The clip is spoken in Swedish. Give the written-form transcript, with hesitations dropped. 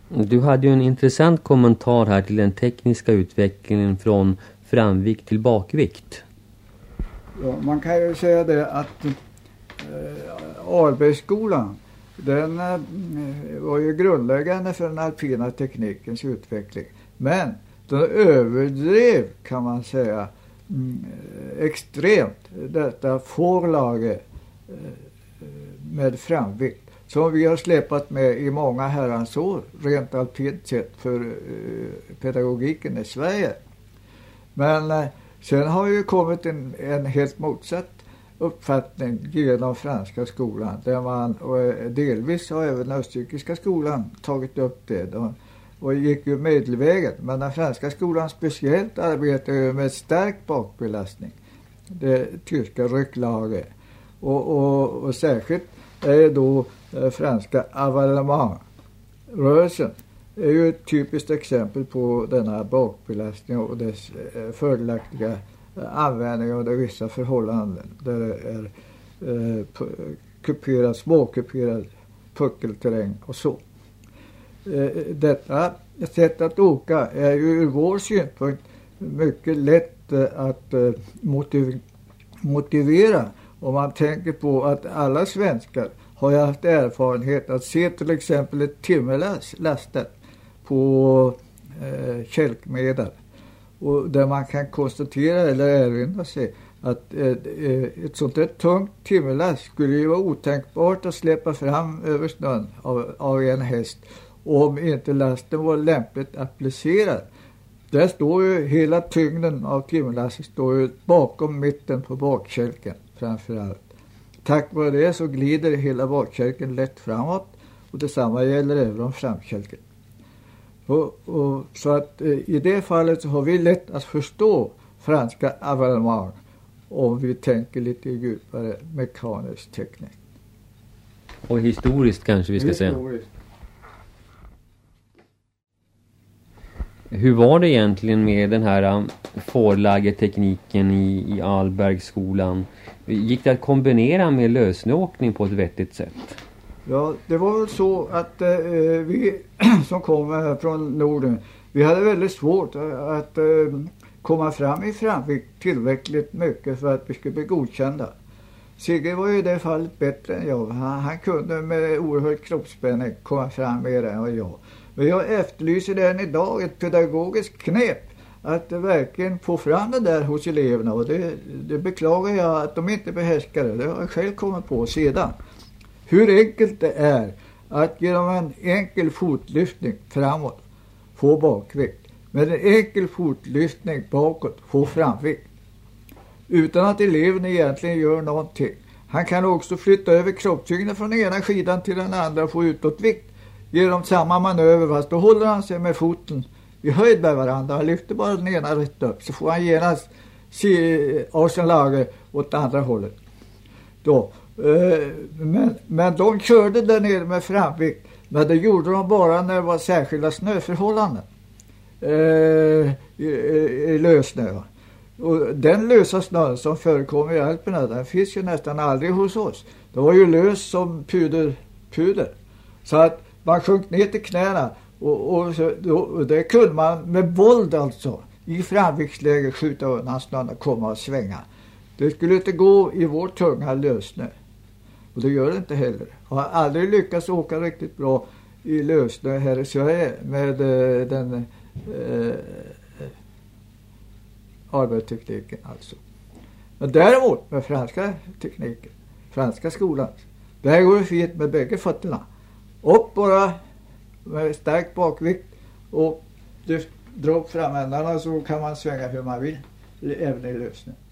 Du hade ju en intressant kommentar här till den tekniska utvecklingen från framvikt till bakvikt. Ja, man kan ju säga det att Albergsskolan, den var ju grundläggande för den alpina teknikens utveckling. Men den överdrev, kan man säga, extremt detta fårlage med framvikt som vi har släpat med i många herrans år, rent alpint sett, för pedagogiken i Sverige. Men sen har ju kommit en helt motsatt uppfattning genom franska skolan, där man, och delvis har även österrikiska skolan tagit upp det och gick ju medelvägen. Men den franska skolan speciellt arbetar ju med stark bakbelastning, det tyska rücklage, och särskilt är det då franska avalement-rörelsen är ju ett typiskt exempel på denna bakbelastning och dess fördelaktiga användning under vissa förhållanden där det är kuperad, småkuperad puckelterräng och så. Detta sätt att åka är ju ur vår synpunkt mycket lätt att motivera om man tänker på att alla svenskar har haft erfarenhet att se till exempel ett timmerlass lastat på kälkmedel, och där man kan konstatera eller erinra sig att ett sånt där tungt timmerlass skulle ju vara otänkbart att släppa fram över snön av en häst om inte lasten var lämpligt applicerad. Där står ju hela tyngden av timmerlasset står ju bakom mitten på bakkälken framförallt. Tack vare det så glider hela bakkälken lätt framåt, och detsamma gäller även om framkälken. Så att i det fallet så har vi lätt att förstå franska avalement om vi tänker lite djupare mekanisk teknik. Och historiskt kanske vi ska säga. Hur var det egentligen med den här fårlagertekniken i Albergsskolan? Gick det att kombinera med lösnåkning på ett vettigt sätt? Ja, det var väl så att vi som kom från Norden, vi hade väldigt svårt att komma fram i framvikt tillräckligt mycket för att vi skulle bli godkända. Sigge var ju i det fallet bättre än jag. Han kunde med oerhörd kroppsspänning komma fram mer än jag. Men jag efterlyser än idag ett pedagogiskt knep att verkligen få fram det där hos eleverna, och det beklagar jag att de inte behärskar det. Det har jag själv kommit på sedan. Hur enkelt det är att genom en enkel fotlyftning framåt få bakvikt, med en enkel fotlyftning bakåt få framvikt, utan att eleven egentligen gör någonting. Han kan också flytta över kroppstyngden från ena skidan till den andra och få utåtvikt genom samma manöver, fast då håller han sig med foten i höjd med varandra. Han lyfter bara den ena rätt upp, så får han genast arsenlager åt andra hållet. Då. Men de körde där nere med framvikt, men det gjorde de bara när det var särskilda snöförhållanden i lössnö. Och den lösa snön som förekommer i Alperna, den finns ju nästan aldrig hos oss. Det var ju lös som puder. Så att man sjönk ner till knäna och det kunde man med våld alltså i framviktsläge skjuta undan snön och komma och svänga. Det skulle inte gå i vår tunga lösnö. Och det gör det inte heller. Jag har aldrig lyckats åka riktigt bra i lösnö här i Sverige med den arbetstekniken alltså. Men däremot med franska tekniken, franska skolan, där går det fint med bägge fötterna. Upp bara med stark bakvikt och dra upp framändarna, så kan man svänga hur man vill även i lösnö.